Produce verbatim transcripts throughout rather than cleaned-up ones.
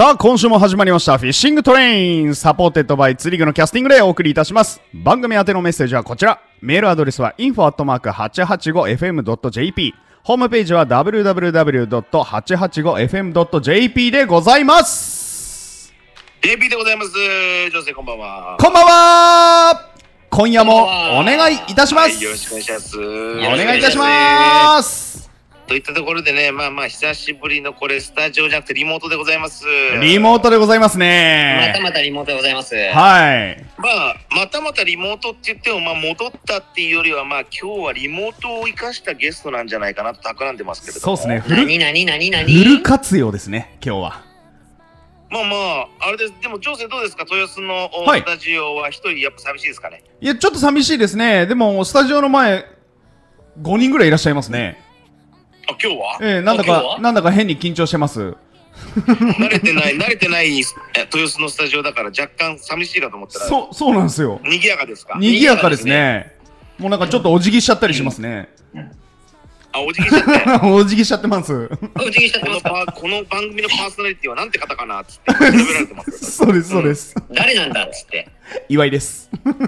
さあ今週も始まりましたフィッシングトレイン、サポーテッドバイツリグのキャスティングでお送りいたします。番組宛てのメッセージはこちら。メールアドレスは インフォ アットマーク はちはちご エフエム ドット ジェーピー、 ホームページは ダブリューダブリューダブリュー ドット はちはちご エフエム ドット ジェーピー でございます。 ジェーピー でございます。女性こんばんは。 こんばんは。今夜もお願いいたします、はい、 よろしくお願いします。お願いいたします。 といったところでね、まあまあ久しぶりのこれスタジオじゃなくてリモートでございます。 リモートでございますね。 またまたリモートでございます。 はい。 まあまたまたリモートって言っても、まあ戻ったっていうよりは、まあ今日はリモートを生かしたゲストなんじゃないかなと企んでますけれども。 そうですね。 何何何何フル活用ですね今日は。 まあまああれです。でも調整どうですか、豊洲のスタジオは一人やっぱ寂しいですかね。 いやちょっと寂しいですね。でもスタジオの前ごにんぐらいいらっしゃいますね。 あ、今日はえー、なんだかなんだか変に緊張してます。 慣れてない慣れてない豊洲のスタジオだから若干寂しいかと思ったら、 そうそうなんですよ。 賑やかですか。 賑やかですね。もうなんかちょっとお辞儀しちゃったりしますね。 あ、お辞儀しちゃってお辞儀しちゃってます。 お辞儀しちゃってますか。 この番組のパーソナリティはなんて方かなっつって調べられてます。 そうですそうです、 うん、誰なんだっつって岩井です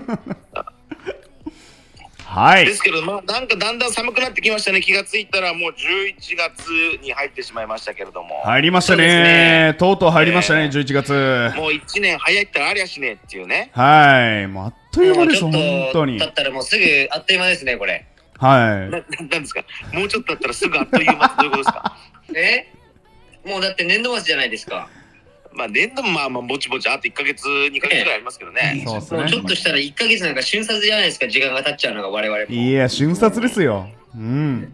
はい。 ですけど、まあなんかだんだん寒くなってきましたね。気がついたらもうじゅういちがつに入ってしまいましたけれども。 入りました ね, ねとうとう入りましたね、えー、じゅういちがつ。 もういちねん早いったらありゃしねえっていうね。 はい、もうあっという間です。本当にだったらもうすぐあっという間ですねこれ。 はい。 な、なんですか、もうちょっとだったらすぐあっという間ってどういうことですか。 えもうだって年度末じゃないですか。 まあ年度もまあまあぼちぼちあといっかげつにかげつぐらいありますけどね。 そうですね。 もうちょっとしたらいっかげつなんか瞬殺じゃないですか。時間が経っちゃうのが我々も。 いや瞬殺ですよ。うん。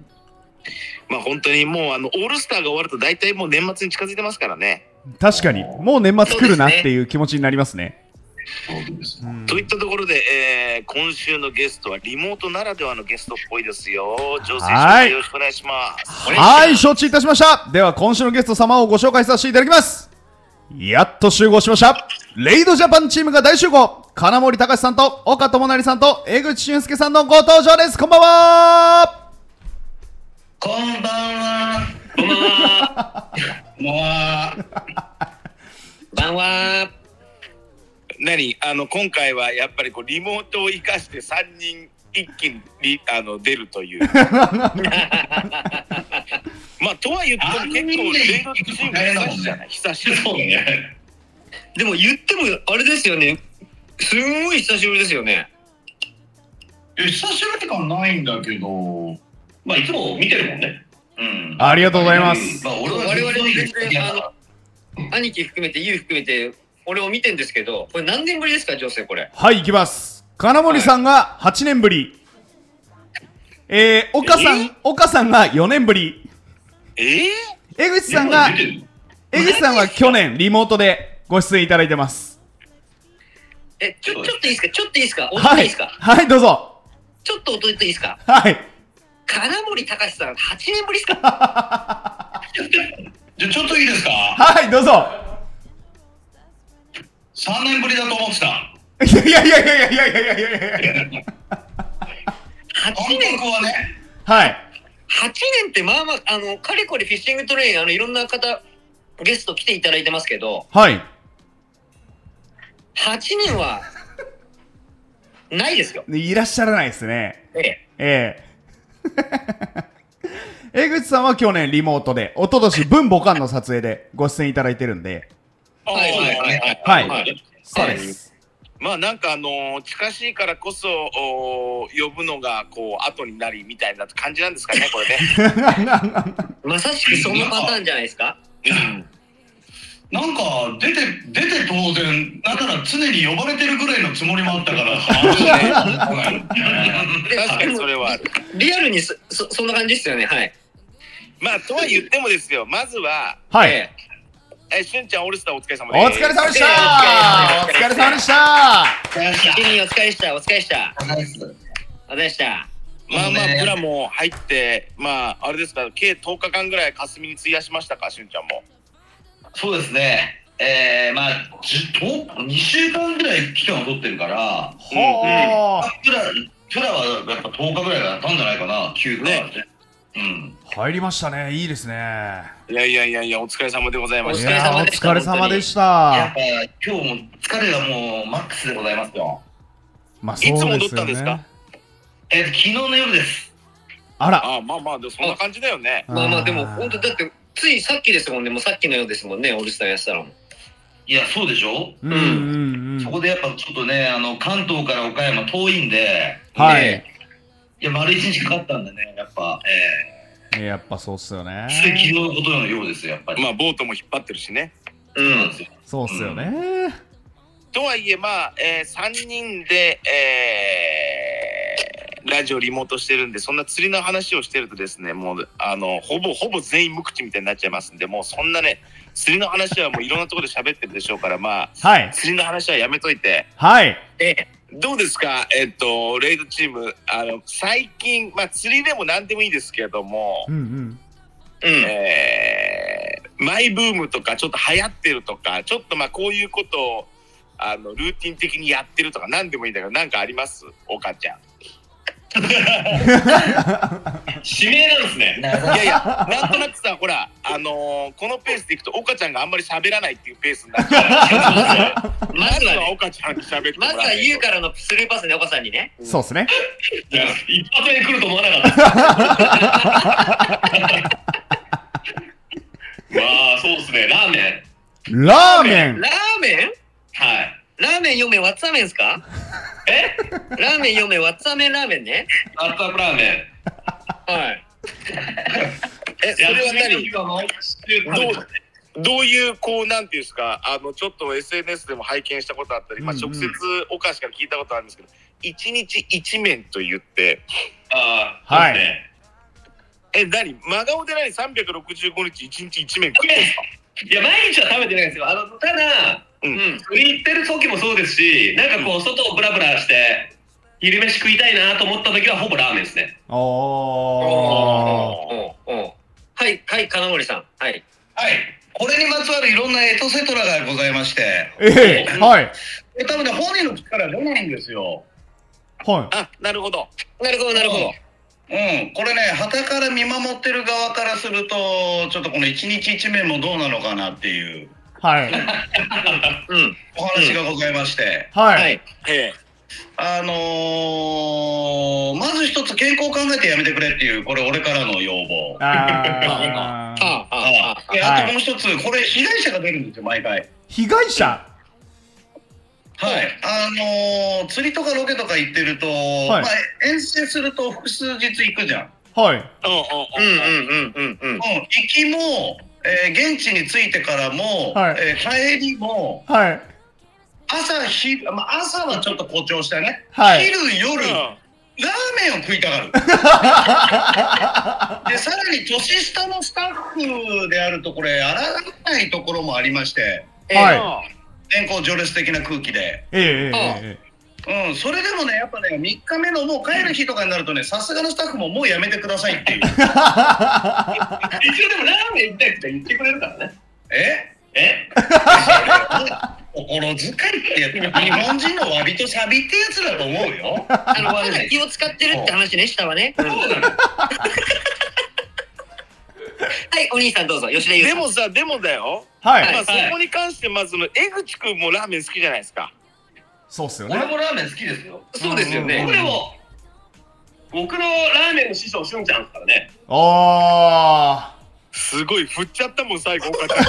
まあ本当にもうあのオールスターが終わると大体もう年末に近づいてますからね。 確かにもう年末来るなっていう気持ちになりますね。 そうです。うん、といったところで、えー、今週のゲストはリモートならではのゲストっぽいですよ。女性紹介よろしくお願いします。 はい、承知いたしました。では今週のゲスト様をご紹介させていただきます。やっと集合しました。レイドジャパンチームが大集合。金森隆さんと岡智成さんと江口俊介さんのご登場です。こんばんは。 こんばんは。こんばんは。 こんばんは。 こんばんは。 何あの今回はやっぱりこうリモートを生かしてさんにん一気にあの出るという。まあとは言っても結構レイドチーム久しじゃない。久しぶりね。 でも言ってもあれですよね。すんごい久しぶりですよね。 え、久しぶり感ないんだけど、まあいつも見てるもんね。 うん。ありがとうございます。 まあ俺は我々全然あの兄貴含めてユウ含めて俺を見てんですけど、これ何年ぶりですか女性これ。 はい行きます。金森さんがはちねんぶり。えー、岡さん岡さんがよねんぶり。 えー、 江口さんが江口さんは去年リモートでご出演いただいてます。 え、ちょ、ちょっといいですかちょっといいですか音はいいいですか。 はいどうぞ。 ちょっと音言っていいですか。 はい。 金森隆さんはちねんぶりですか。 じゃちょっといいですか。 はいどうぞ。 さんねんぶりだと思ってた。 いやいやいやいやいやいやいやいやいやはちねんはね。 はい。 はちねんってまあまあ、あの、かれこれフィッシングトレイン、あの、いろんな方、ゲスト来ていただいてますけど、 はい。 はちねんは、ないですよ。 いらっしゃらないですね。 ええ。 ええ。江口さんは去年リモートで、一昨年文母館の撮影でご出演いただいてるんで。 はいはいはいはい。はい。そうです。 まあなんかあのー、近しいからこそ呼ぶのがこう後になりみたいな感じなんですかねこれね。 まさしくそのパターンじゃないですか。 なんか出て出て当然だから常に呼ばれてるぐらいのつもりもあったから。 確かにそれはある。 リアルに そ, そ, そんな感じですよね。はい。 まあとは言ってもですよ。まずははい。 えーえ、しゅんちゃんオールスターお疲れ様です。 お疲れ様でした。お疲れ様でした。 一人お疲れでした。お疲れでした。お疲れでした。 まあまあプラも入ってまああれですか、計とおかかんぐらい霞に費やしましたか、しゅんちゃんも。 そうですね。えー、まあにしゅうかんぐらい期間を取ってるから、 はあ。 プラプラはやっぱとおかぐらいが経ったんじゃないかな。きゅうか。ねうん。 入りましたね。いいですね。 いやいやいやいや、お疲れ様でございましお疲た。 れ様でしたいやーお疲れ様でしやったぱ今日も疲れがもうマックスでございますよ。 まあいつ戻っそうですよたんですかね。 えっと昨日の夜です。 あら。 ああ、まあまあ、でもそんな感じだよね。 まあまあでも本当だってついさっきですもんね。もうさっきのようですもんね。オールスターやってたのも。 いやそうでしょ。 うんうんうん。 そこでやっぱちょっとね、あの関東から岡山遠いんで、 はい。 ねいや丸一日かかったんでね、やっぱ、ええやっぱそうっすよねー、。つい昨日のことのようですよ、やっぱり。 まあ、ボートも引っ張ってるしね。 うん。 そうっすよね。 とはいえ、まあ、えー、さんにんで、えー、ラジオリモートしてるんで、そんな釣りの話をしてるとですね、もう、あの、ほぼほぼ全員無口みたいになっちゃいますんで、もうそんなね、釣りの話はもういろんなところで喋ってるでしょうから、まあ、 はい。 釣りの話はやめといて、 はい。 えどうですか、えっと、レイドチーム、あの、最近、まあ、釣りでも何でもいいですけれども、 うんうん。 うん。 えー、マイブームとか、ちょっと流行ってるとか、ちょっとまあ、こういうことを、あの、ルーティン的にやってるとか、何でもいいんだけど、なんかあります岡ちゃん。 指名なんですね。 いやいや、なんとなくさ、ほら、あのー、このペースでいくと、岡ちゃんがあんまり喋らないっていうペースになっちゃう。 まずはね、 岡ちゃんに喋ってもらまずはユウからのスルーパスね、岡さんにね。 そうっすね。 いや一発目に来ると思わなかった。まあ、そうですね、ラーメン。 ラーメン。 ラーメンはい。ラーメンよめん、ワッツァメンすかえラーメンよめん、ワッツァメンラーメンね。ワッツァラーメン。はい。 え、それは何どう、どういう、こう、なんていうんですか、あの、ちょっと エスエヌエス でも拝見したことあったり、まあ、直接お菓子から聞いたことあるんですけど、一日一麺と言って、 ああ、はい。 え、何真顔で何さんびゃくろくじゅうごにち一日一麺食ってんすか？ いや、毎日は食べてないんですよ。あの、ただ、うん、釣り行ってる時もそうですし、なんかこう、外をブラブラして、昼飯食いたいなと思った時は、ほぼラーメンですね。 おー。 はい、はい、金森さん。はい。 はい。これにまつわるいろんなエトセトラがございまして。 ええ、はい。 え、多分ね、本人の口から出ないんですよ。 はい。 あ、なるほど。 なるほど、なるほど。 うん、これね、傍から見守ってる側からすると、ちょっとこの一日一面もどうなのかなっていう、 はい。 うん、 お話がございまして、 はい。 はい。 ええ。 あのー、まず一つ健康を考えてやめてくれっていう、これ俺からの要望。 あー。 ああ、ああ、 で、あともう一つ、これ被害者が出るんですよ、毎回。 被害者。 はい、あのー、釣りとかロケとか行ってると、 はい、 まあ、遠征すると複数日行くじゃん。 はい。 うんうんうんうんうんうん。 行きも、えー、現地に着いてからも、 はい、 えー、帰りも、 はい、 朝ひ、まあ、朝はちょっと誇張したね、 はい、 昼夜、うん、ラーメンを食いたがる。でさらに年下のスタッフであるとこれあらがないところもありまして、 はい、 天候序列的な空気で、 ええええ、うん、それでもねやっぱねみっかめのもう帰る日とかになるとね、さすがのスタッフももうやめてくださいっていう。一応でもラーメン行きたいって言ってくれるからね。ええ心遣いってやつ、日本人のわびとサビってやつだと思うよ。 あのまだ気を使ってるって話ね、下はね。そうなの。はい、お兄さんどうぞ。吉田優さん。 でもさ、でもだよ。 はい。 まあそこに関してまずの江口くんもラーメン好きじゃないですか。 そうっすよね。 俺もラーメン好きですよ。 そうですよね。でも僕のラーメンの師匠しゅんちゃんですからね。 ああ。 すごい振っちゃったもん最後。岡ちゃん。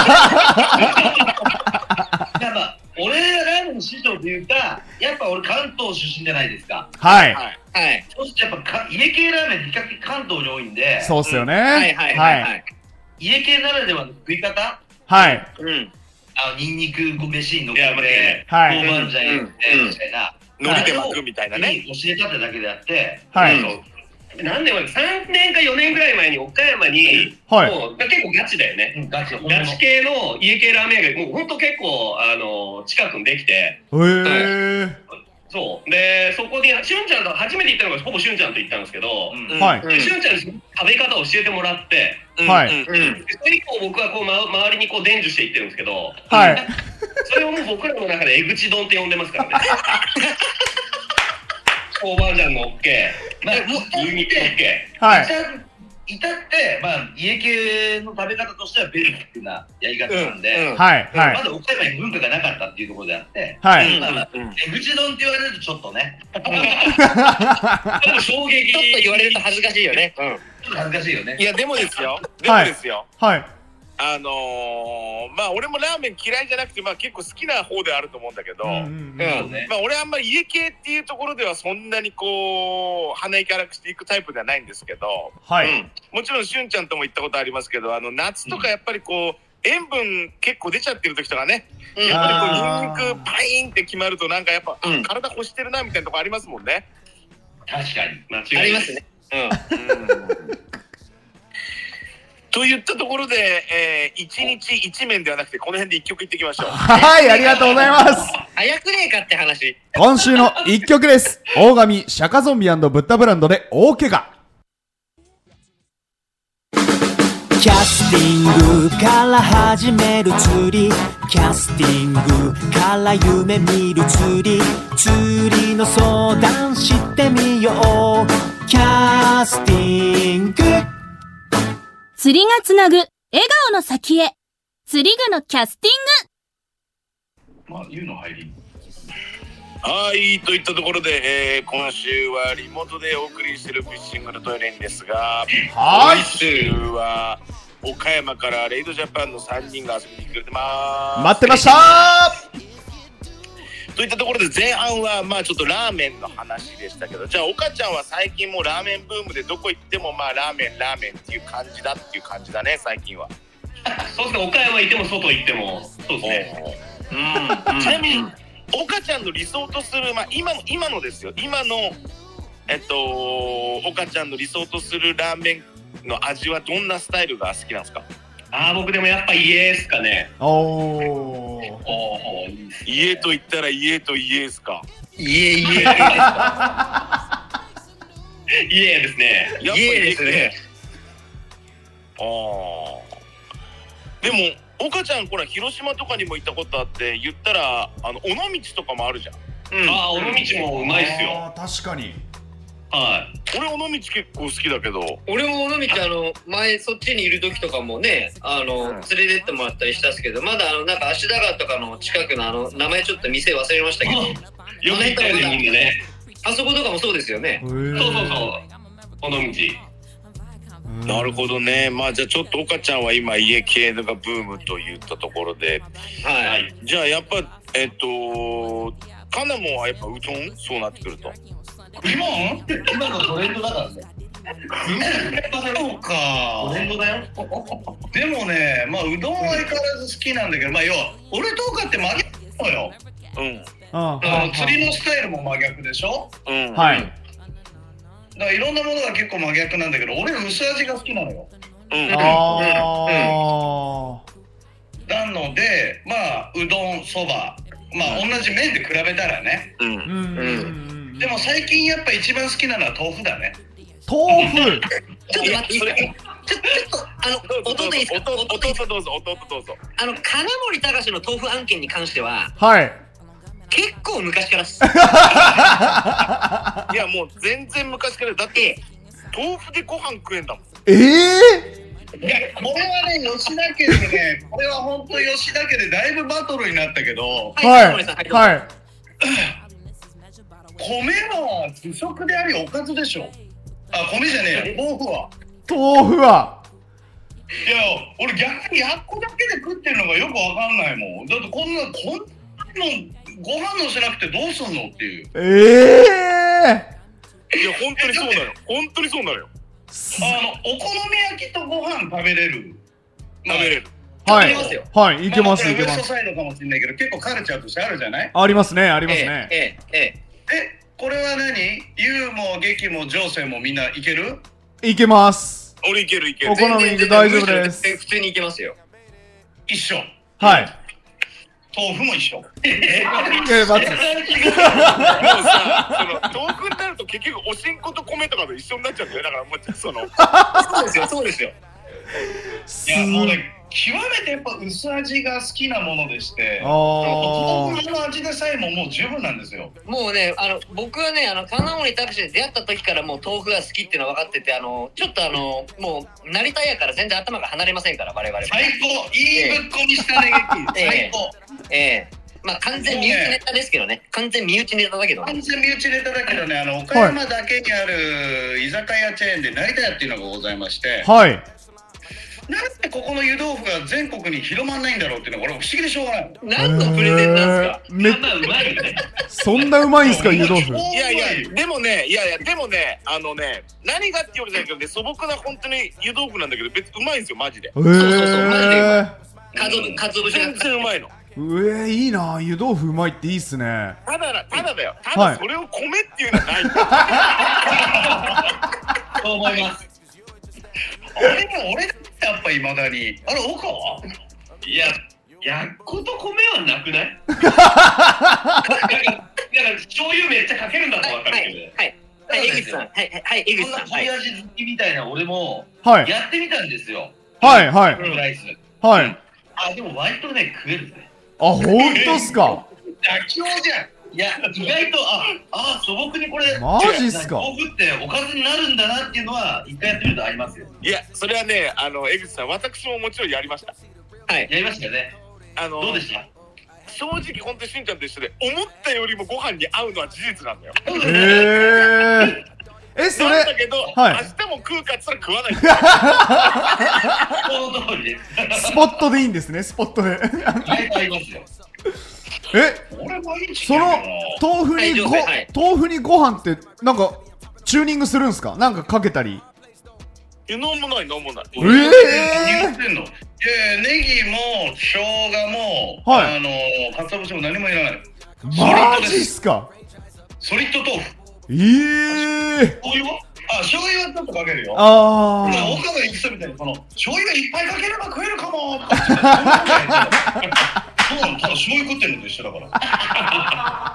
やっぱ俺ラーメンの師匠っていうか、やっぱ俺関東出身じゃないですか。 はいはい。 はい。 そしてやっぱか家系ラーメン比較的関東に多いんで。 そうっすよね。 はいはいはいはい。 家系ならではの食い方。 はい。 うん。あのニンニク飯にのっけて、 はい。 豆板醤入れてみたいな。 海苔で巻くみたいなね。 教えたってだけであって。 はい。 何年前さんねんかよねんぐらい前に岡山に、 はい、 もう結構ガチだよね、うん、ガチガチ系の家系ラーメン屋がもうほんと結構あの近くにできて、 へー、 そうでそこにしゅんちゃんと初めて行ったのがほぼしゅんちゃんと行ったんですけど、 うん、はい、 でしゅんちゃんに食べ方を教えてもらって、 はい、 うん、それ以降僕はこう、ま、周りにこう伝授していってるんですけど、 はい、 それをもう僕らの中で江口丼って呼んでますからね。豆板醤のっけ、まあ、牛肉のっけ、 はい、 至ってまあ家系の食べ方としてはベーシックなやり方なんで、 うんうん、はいはい。 まだ岡山に文化がなかったっていうところであって、 はい。 まあまあ、うん、えぐち丼って言われるとちょっとね、 衝撃。ちょっと言われると恥ずかしいよね。うん。 恥ずかしいよね。 いやでもですよ。でもですよ。 はい。はいあのー、まあ俺もラーメン嫌いじゃなくて、まあ結構好きな方ではあると思うんだけど、うんうんうんね、まあ俺あんまり家系っていうところではそんなにこう鼻息荒くしていくタイプではないんですけど、 はい、 うん、もちろんしゅんちゃんとも言ったことありますけど、あの夏とかやっぱりこう塩分結構出ちゃってる時とかね、うん、やっぱりこうニンニクパインって決まるとなんかやっぱ、うん、体欲してるなみたいなとこありますもんね。 確かに間違いありますね。うん。 うんといったところで、えー、一日一麺ではなくてこの辺で一曲いっていきましょう。 はい、ありがとうございます。 早くねえかって話。 今週の一曲です。大神シャカゾンビ&ブッダブランドで大怪我。 キャスティングから始める釣り、キャスティングから夢見る釣り、釣りの相談してみよう。キャスティング、 釣りがつなぐ笑顔の先へ、釣り具のキャスティング。まあ、言うの入り。 はい、といったところで、えー、今週はリモートでお送りしているフィッシングのトイレンですが、 はい、 今週は岡山からレイドジャパンのさんにんが遊びに来てくれてます。 待ってましたー。 といったところで前半はまあちょっとラーメンの話でしたけど、じゃあ岡ちゃんは最近もうラーメンブームでどこ行ってもまあラーメンラーメンっていう感じだっていう感じだね最近は。 そうですね、岡山行っても外行ってもそうですね。 うん、ちなみに岡ちゃんの理想とする、まあ、今の今のですよ今のえっと岡ちゃんの理想とするラーメンの味はどんなスタイルが好きなんですか？ ああ、僕でもやっぱ家ですかね。 おーおー、家と言ったら家と家ですか？ 家家家ですね。家ですね。 ああ。でも岡ちゃんこれ広島とかにも行ったことあって言ったらあの尾道とかもあるじゃん。 うん、ああ、尾道もうまいっすよ。 あ確かに。 はい。 俺尾道結構好きだけど。 俺も尾道あの前そっちにいる時とかもね、あの、うん、連れてってもらったりしたんですけど、まだあのなんか芦田川とかの近くのあの名前ちょっと店忘れましたけど、よく行ったよねみんなね。あそことかもそうですよね。そうそうそう。尾道。 なるほどね。まあじゃあちょっと岡ちゃんは今家系のがブームといったところで、 はい。 じゃあやっぱえっとカナモはやっぱうどんそうなってくると。 今今のトレンドだからね。そうか。トレンドだよ。でもね、まあうどんは相変わらず好きなんだけど、まあ要は俺とかって真逆なのよ。 うん。 あの釣りのスタイルも真逆でしょ。 うん。 はい。 だからいろんなものが結構真逆なんだけど、俺薄味が好きなのよ。 うん。 ああ。 なので、まあうどん、そば、まあ同じ麺で比べたらね。 うん。うん。 でも最近やっぱ一番好きなのは豆腐だね。 豆腐。 ちょっと待っていいですか。ちょちょっとあの弟いいですか。 弟どうぞ弟どうぞ。 あの金森隆の豆腐案件に関しては。 はい。 結構昔からっす。 いやもう全然昔からだって豆腐でご飯食えんだもん。 ええー。 いやこれはね吉田家でね、これは本当吉田家でだいぶバトルになったけど。 はいはい。 米は主食でありおかずでしょ。あ、米じゃねえよ、豆腐は。 豆腐は。 いや、俺逆にやっこだけで食ってるのがよくわかんないもん。だってこんなこんなのご飯のせなくてどうすんのっていう。 ええー。いや本当にそうなの。本当にそうなのよ。 あのお好み焼きとご飯食べれる。 食べれる。 はい。はい、いけますいけます。 ウエストサイドかもしれないけど、結構カルチャーとしてあるじゃない？ ありますね、ありますね。 ええええ。 え、これは何？ユーも劇も情勢もみんないける？ いけます。 俺いけるいける。 お好みで大丈夫です。 普通にいけますよ。 一緒。 はい。 豆腐も一緒。 ええ、バツ。 もうさ、その豆腐になると結局おしんこと米とかと一緒になっちゃうんだよ。だからもうその。 そうですよ、そうですよ。 いやもうね、 極めてやっぱ薄味が好きなものでして、 あ豆腐の味でさえももう十分なんですよ。 もうね、あの僕はね、あの金森拓司で出会った時からもう豆腐が好きっていうのは分かってて、あのちょっとあのもう成田屋から全然頭が離れませんから我々は。 最高、いいぶっこみしたね、最高。 ええまあ完全身内ネタですけどね、完全身内ネタだけどね。 完全身内ネタだけどね、あの岡山だけにある居酒屋チェーンで成田屋っていうのがございまして、 はい。 なんでここの湯豆腐が全国に広まんないんだろうっていうのが俺不思議でしょうがない。 何のプレゼンなんですか。 めっまあうまいよね。 そんなうまいんすか湯豆腐。 いやいやでもねいやいやでもねあのね何がって言われたけどね素朴な本当に湯豆腐なんだけど別にうまいんですよマジで。 そうそうそうマジでうまい。かつおかつお節が全然うまいの。 うえー、いいな、湯豆腐うまいっていいっすね。 ただだただだよ。ただそれを米っていうのはないんだよ。 そう思います。 俺も俺だってやっぱいまだにあれ岡はいややっこと米はなくない？だから醤油めっちゃかけるんだと分かるけど。はいはい江口さんはいはい江口さん。 そんな濃い味好きみたいな俺もはいやってみたんですよ。 はいはいオムライス。 はい。 あでも割とね食えるね。 あ、ほんとっすか。 妥協じゃん。いや意外とああ素朴にこれマジっすか。 豆腐っておかずになるんだなっていうのは一回やってみるとありますよ。 いやそれはねあの江口さん私ももちろんやりました。 はいやりましたよね。 あのどうでした？ 正直本当にしんちゃんと一緒で思ったよりもご飯に合うのは事実なんだよ。 へえ。えそれ。 なんだけど、 はい、 明日も食うかっつったら食わない。 その通りです。 スポットでいいんですねスポットで。 ありますよ。 えその豆腐にご、はい、豆腐にご飯ってなんかチューニングするんですか？なんかかけたり。 え、なんもないなんもない。 えー、 何してんの？いやネギも生姜も、はい、あのかつお節も何もいらない。 マジっすか？ ソリッド豆腐。 ええー。 醤油は？あ、醤油はちょっとかけるよ。 ああ。 岡が言ってたみたいにこの醤油がいっぱいかければ食えるかもとかって。そうなの、ただ醤油食ってるのと一緒だから。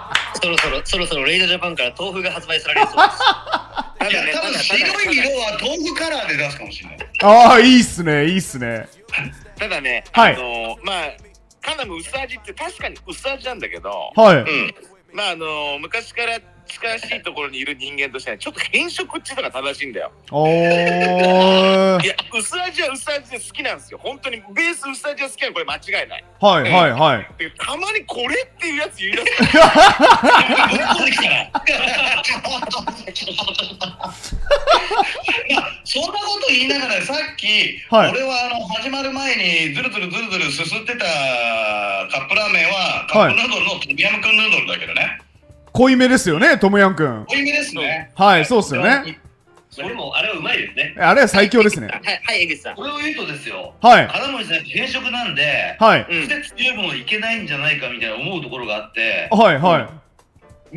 そろそろそろそろレイドジャパンから豆腐が発売されるそうです。 いや、多分白い色は豆腐カラーで出すかもしれない。 ああ、いいっすね、いいっすね。 ただね、 はい、 あのー、まあカナム薄味って確かに薄味なんだけど、 はい、 うん、まああのー、昔から近しいところにいる人間としてはちょっと変色っていうのが正しいんだよ。 おー。 いや薄味は薄味で好きなんですよ。本当にベース薄味は好きなのこれ間違いない。 はいはいはい。 でたまにこれっていうやつ言い出す。 そんなこと言いながらさっき、はい、俺はあの始まる前にずるずるずるずるすすってたカップラーメンはカップヌードルのトムヤムクンヌードルだけどね。 濃いめですよね、トムヤンくん。 濃いめですね。 はい、そうっすよね。 それもあれはうまいですね。 あれは最強ですね。 はい、はい、江口さん。 これを言うとですよ。 はい。 金森さん変色なんで、 はい。 癖強いものいけないんじゃないかみたいな思うところがあって。 はいはい。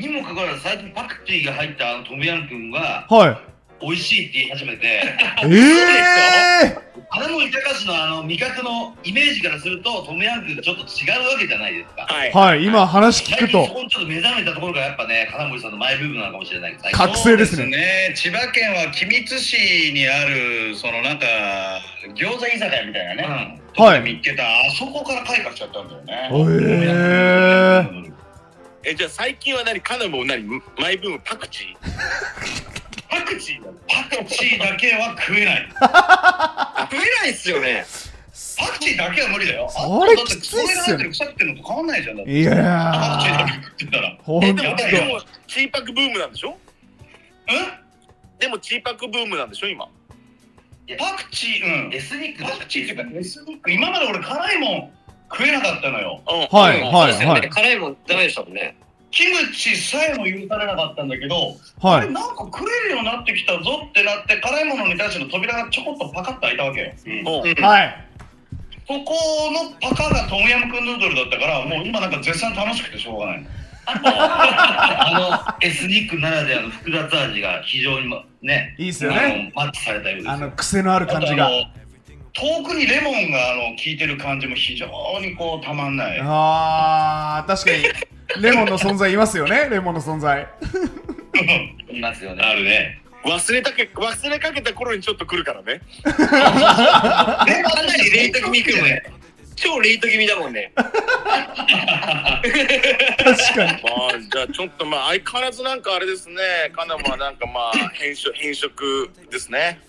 にもかかわらず最近パクチーが入ったあのトムヤンくんが。 はい。 美味しいって言い始めて。 ええー。 金森隆のあの味覚のイメージからするとトムヤンくんとちょっと違うわけじゃないですか。 はい、はい、今話聞くとそこにちょっと目覚めたところがやっぱね金森さんのマイブームなのかもしれないです。 覚醒ですね。 ね、千葉県は君津市にあるそのなんか餃子居酒屋みたいなね、うん、はい、見つけたあそこから開花しちゃったんだよね。 へー。 え、じゃあ最近は何カナも何マイブームパクチー？ パクチーだパクチーだけは食えない。 食えないっすよね。 パクチーだけは無理だよ。 あれきついっすよね。 腐ってるのと変わんないじゃん。だっていやー。 パクチーだけ食ってたら。 ほんと。 え、でもでもチーパクブームなんでしょ？ え？ でもチーパクブームなんでしょ今？ パクチー、うん。エスニックパクチーっていうかエスニック。今まで俺辛いもん食えなかったのよ。 はいはいはい。 辛いもんダメでしたもんね。 キムチさえも許されなかったんだけど、 はい、 あれなんか食えるようになってきたぞってなって辛いものに対しての扉がちょこっとパカッと開いたわけよ、 うん、はい。 そこのパカがトムヤムクンヌードルだったからもう今なんか絶賛楽しくてしょうがない。 あのエスニックならではの複雑味が非常にねいいっすよね。 マッチされたようですよ。 あの癖のある感じが遠くにレモンがあの効いてる感じも非常にこうたまんない。 あー確かにレモンの存在いますよね。レモンの存在いますよね。 あるね。 忘れたけ忘れかけた頃にちょっと来るからね。 かなりレイト気味来るもんね。超レイト気味だもんね。 確かに。 まあじゃあちょっとまあ相変わらずなんかあれですね。カナもはなんかまあ変色変色ですね。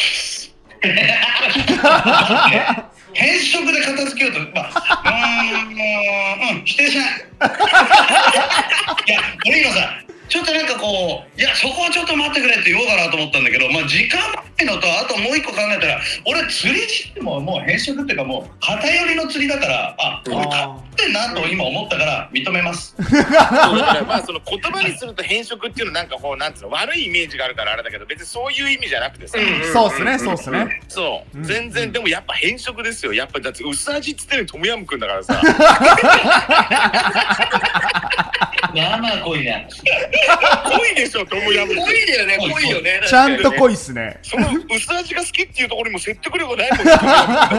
変色で片付けようと、まあ、うーん、うん、否定しない。いや、俺今さ、ちょっとなんかこう、いや、そこはちょっと待ってくれって言おうかなと思ったんだけど、まあ時間もないのと、あともう一個考えたら、俺釣り自体ももう変色っていうかもう偏りの釣りだから、あ、これ買ってんなと今思ったから認めます。 そうだからまあその言葉にすると変色っていうのなんかこうなんつうの悪いイメージがあるからあれだけど、別にそういう意味じゃなくてさ。 そうっすね、そうっすね。 そう、全然でもやっぱ変色ですよ。やっぱだって薄味っつってるトムヤムくんだからさ。 まあまあ濃いな。 濃いでしょトムヤムくん。 濃いだよね、濃いよね。 ちゃんと濃いっすね。 その薄味が好きっていうところにも説得力ないもんね。いやでも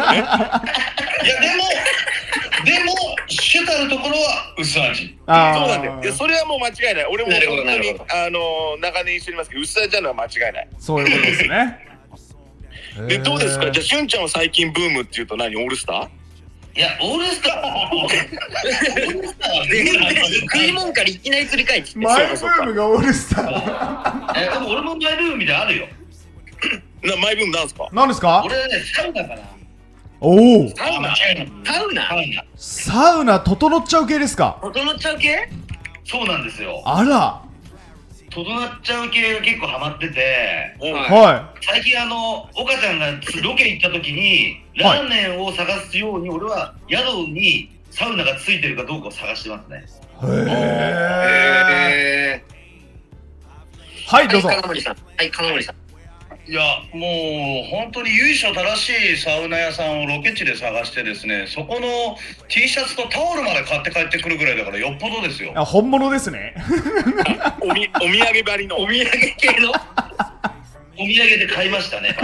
でも主たるところは薄味。 あそうなんだよ。いやそれはもう間違いない。俺もなるほど本当になるほあの長年一緒にいますけど薄味なのは間違いない。 そういうことですね。 でどうですか。じゃあしゅんちゃんは最近ブームっていうと何？オールスター？ いや、オールスター全然食い物からいきなり釣り替えてきて。 マイブームがオールスター。 え、でも俺もマイブームみたいなのあるよ。 なマイブームなんですか？ 何ですか？ 俺はね、サウナかな。 おお。 サウナサウナサウナサウナ整っちゃう系ですか？ 整っちゃう系？ そうなんですよ。 あら。 整っちゃう系が結構ハマってて、 は最近あの岡ちゃんがロケ行った時にラーメンを探すように俺は宿にサウナがついてるかどうかを探してますね。 い。へえ。 えはい、どうぞ。 金森さん。はい、金森さん。 いやもう本当に由緒正しいサウナ屋さんをロケ地で探してですね、そこの T シャツとタオルまで買って帰ってくるぐらいだからよっぽどですよ。 あ、本物ですね。 おみお土産張りの。 お土産系の。 お土産で買いましたね。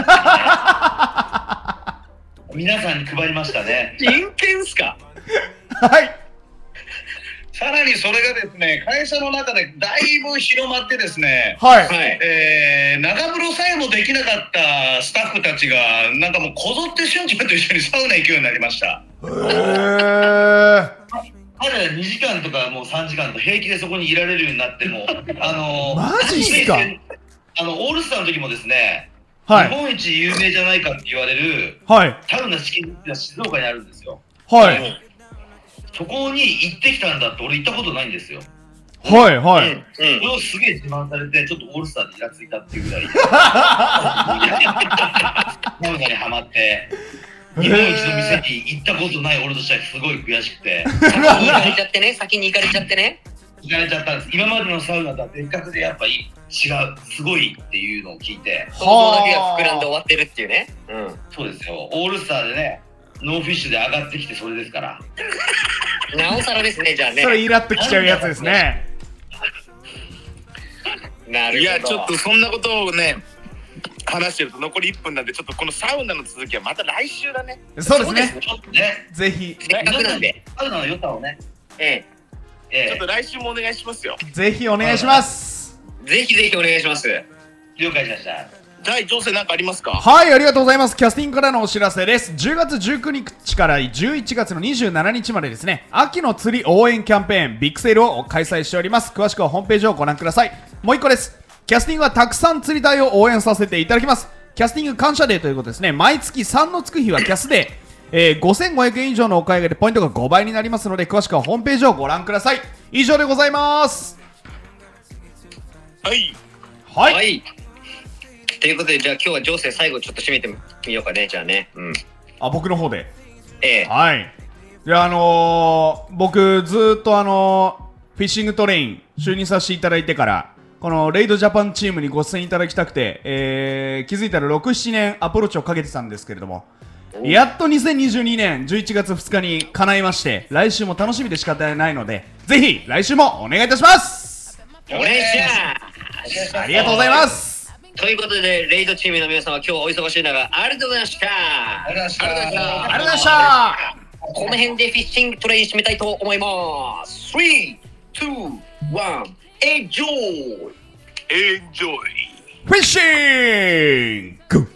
皆さんに配りましたね。 真剣っすか？ はい。 さらにそれがですね、会社の中でだいぶ広まってですね、 はい。 はい。 えー、長風呂さえもできなかったスタッフたちがなんかもうこぞってしゅんちゃんと一緒にサウナ行くようになりました。 へえ。 彼らにじかんとかもうさんじかんと平気でそこにいられるようになってもあのマジっすか？ あのオールスターの時もですね、 はい日本一有名じゃないかって言われるはい。 サウナ式が静岡にあるんですよ。 はい。 そこに行ってきたんだって俺行ったことないんですよ。 はい。はい。 うん。 それをすげえ自慢されてちょっとオールスターでイラついたっていうぐらいサウナにハマって日本一の店に行ったことない俺としてはすごい悔しくて先に行かれちゃってね。先に行かれちゃってね。 行かれちゃったんです。今までのサウナとは別格でやっぱり違う、すごいっていうのを聞いて。 想像だけが膨らんで終わってるっていうね。うん。 そうですよ。オールスターでね、ノーフィッシュで上がってきてそれですから。 なおさらですね、じゃあね。 それイラっときちゃうやつですね。 なるほど。 いやちょっとそんなことをね話してると残りいっぷんなんで、ちょっとこのサウナの続きはまた来週だね。 そうですね。 ちょっとね、 ぜひ、 せっかくなんで。 サウナの良さをね、 ええ。 えちょっと来週もお願いしますよ。 ぜひお願いします。 ぜひぜひお願いします。 え了解しました。 第情勢なんかありますか？ はい、ありがとうございます。キャスティングからのお知らせです。じゅうがつじゅうくにちからじゅういちがつのにじゅうしちにちまでですね、秋の釣り応援キャンペーンビッグセールを開催しております。詳しくはホームページをご覧ください。もう一個です。キャスティングはたくさん釣り台を応援させていただきます。キャスティング感謝デーということですね。毎月さんのつく日はキャスデー、えー、ごせんごひゃくえん以上のお買い上げでポイントがごばいになりますので、詳しくはホームページをご覧ください。以上でございます。 はいはい、 はい。ということで、じゃあ今日は情勢最後ちょっと締めてみようかね、じゃあね。うん。 あ、僕の方で。 ええ。 はい。いや、あのー、僕、ずーっとあのー、フィッシングトレイン、就任させていただいてから、このレイドジャパンチームにご出演いただきたくて、えー、気づいたらろく、ななねんアプローチをかけてたんですけれども、やっとにせんにじゅうにねんじゅういちがつふつかに叶いまして、来週も楽しみで仕方ないので、ぜひ来週もお願いいたします。 お願いします。 ありがとうございます。 ということで、レイドチームの皆様、今日はお忙しい中、ありがとうございました。 ありがとうございました。 ありがとうございました。 この辺でフィッシングトレイン締めたいと思います。スリー、ツー、ワン、エンジョイ。 エンジョイ。 フィッシング。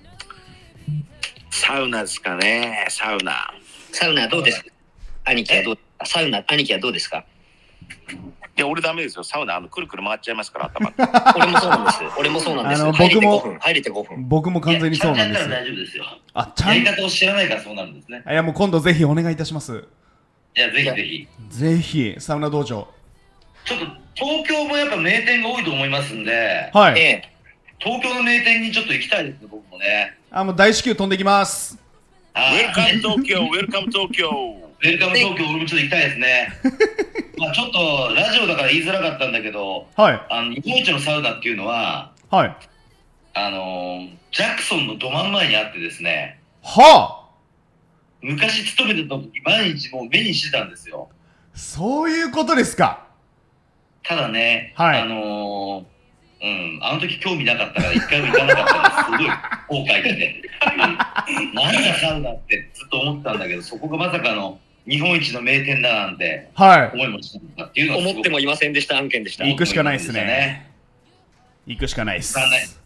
サウナですかね、サウナ。 サウナどうですか兄貴はどうサウナ、兄貴はどうですか？ いや、俺ダメですよ。サウナ、あの、くるくる回っちゃいますから、頭。 俺もそうなんです。俺もそうなんです。 あの入れて僕もごふん。入れてごふん。 僕も完全にそうなんですちゃんとやったらよ。 大丈夫ですよ。 あ、ちゃんやり方を知らないからそうなるんですね。 いやもう今度ぜひお願いいたします。 いや、ぜひぜひ。 ぜひサウナ道場。 ちょっと東京もやっぱ名店が多いと思いますんで、 はい。 ええ。 東京の名店にちょっと行きたいですね、僕もね。 あ、もう大至急飛んできます。 ウェルカム東京、ウェルカム東京。 ウェルカム東京、俺もちょっと行きたいですね。まあちょっとラジオだから言いづらかったんだけど、 はい。 あの日本一のサウナっていうのは、 はい。 あのージャクソンのど真ん前にあってですね、 はあ。 昔勤めてた時毎日もう目にしてたんですよ。 そういうことですか。 ただね、 はいあのーうん、あの時興味なかったから一回も行かなかったのすごい後悔で、うん、なんだサウナってずっと思ってたんだけど、そこがまさかの日本一の名店だなんては思いもしなかったっていうのはすごく思ってもいませんでした案件でした。 い。行くしかないです思いましたね。行くしかないです。 残念。